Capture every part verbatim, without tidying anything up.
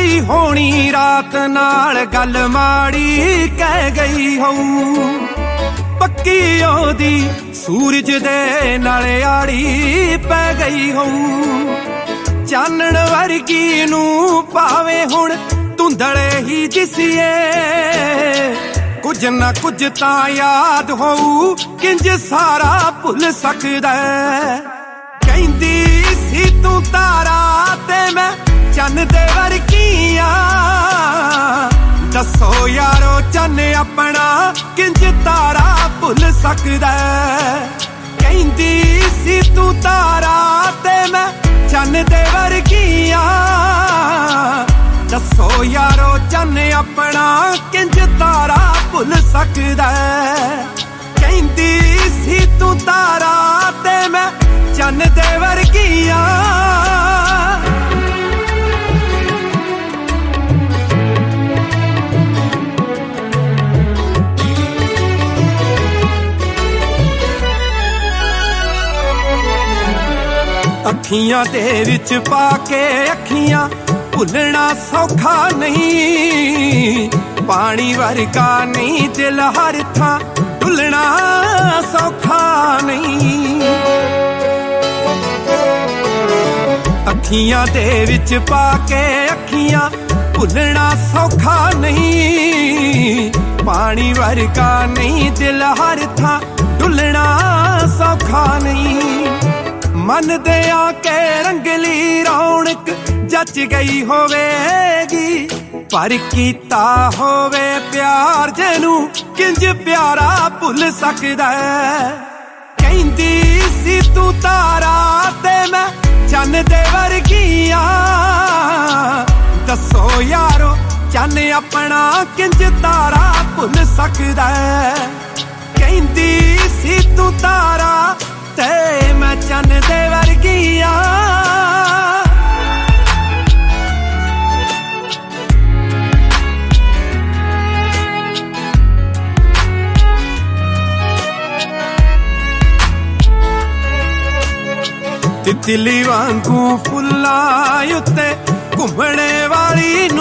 कदी होनी रात नाल गल माड़ी कह गई होऊ पक्की ओदी सूरज दे नाले आड़ी पै गई होऊ चानण वर्गी नू पावे हुण धुंधले ही दिसीए कुछ ना कुछ ता याद होऊ किंज सारा भुल सकदा कहंदी सी तू तारा ते मैं चन्न दे वर्गियां दसो यारो चन्न अपना किंज तारा भुल सकदा कहंदी सी तू तारा ते मैं चन्न दे वर्गियां दसो यारो चन्न अपना किंज तारा भुल सकदा कहंदी सी तू तारा ते मैं चन्न दे वर्गियां अखियां दे विच पाके अखियां भुलना सौखा नहीं पानी वर्गा नहीं दिल हर थां भुलना सौखा नहीं अखियां दे विच पाके अखियां भुलना सौखा नहीं पानी वर्गा नहीं दिल हर थां भुलना सौखा नहीं मन दे आके रंगली रौनक जच गई होवेगी पर कीता होवे प्यार जेनू किंज प्यारा भुल सकदा कहंदी सी तू तारा ते मैं चन्न दे वर्गियां दसो यारो चन्न अपना किंज तारा भुल सकदा कहंदी सी तू तारा ते मैं चन्न दे वर्गियां तितली वांगू फुल्लां उत्ते घुमणे वाली नू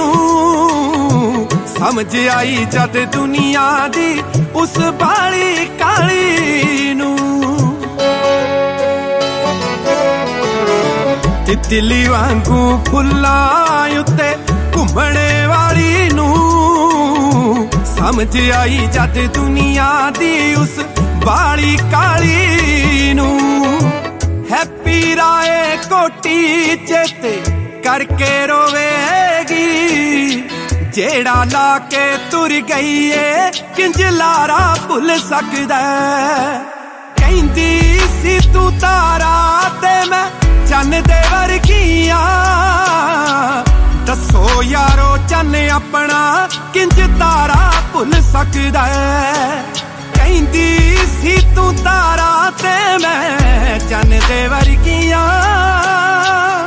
समझ आई जद दुनिया दी उस बाली काली नू तितली वांगू फुल्लां उत्ते घुमणे वाली नू समझ आई जद दुनिया दी उस बाली काली नू हैप्पी राय कोटी चेते करके रोवेगी जेड़ा लाके तुर गई है किंज लारा भुल सकदा कहंदी सी तू तारा ते मैं चन्न दे वर्गियां दसो यारो चन्न अपना किंज तारा भुल सकदा कहंदी सी तू तारा ते मैं चन्न दे वर्गियां